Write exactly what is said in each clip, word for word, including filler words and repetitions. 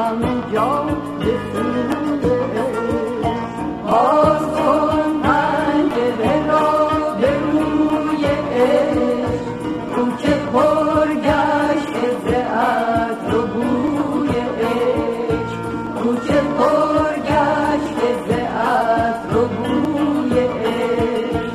همه جا بسوده باز کن پنجره را به روی عشق کوچه پر گشته ز عطر و بوی عشق کوچه پر گشته ز عطر و بوی عشق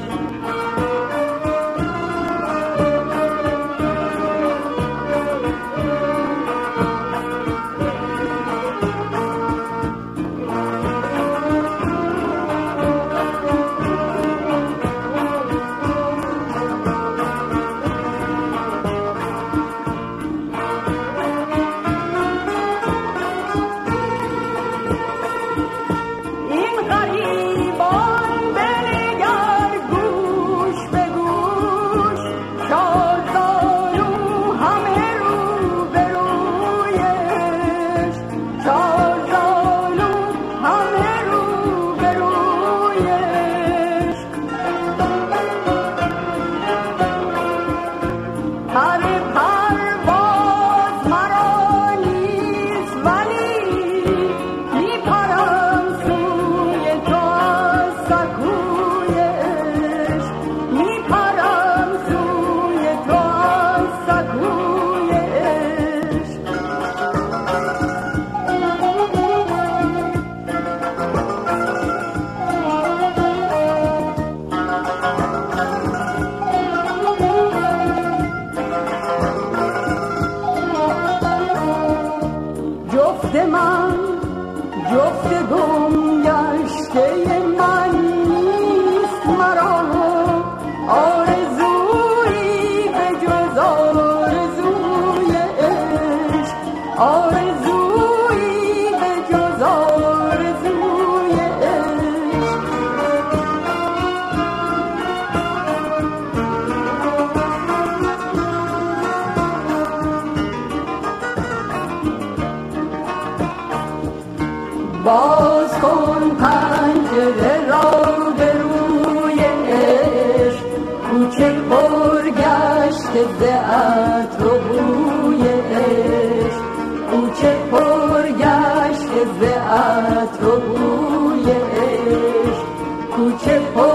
جفت من جفت گم گشته من نیست مرا آرزویی به جز آرزوی عشق آرزویی به جز آرزوی عشق باز کن پنجره را به روی عشق کوچه پر گشته ز عطر و بوی عشق کوچه پر گشته ز عطر و بوی عشق کوچه پر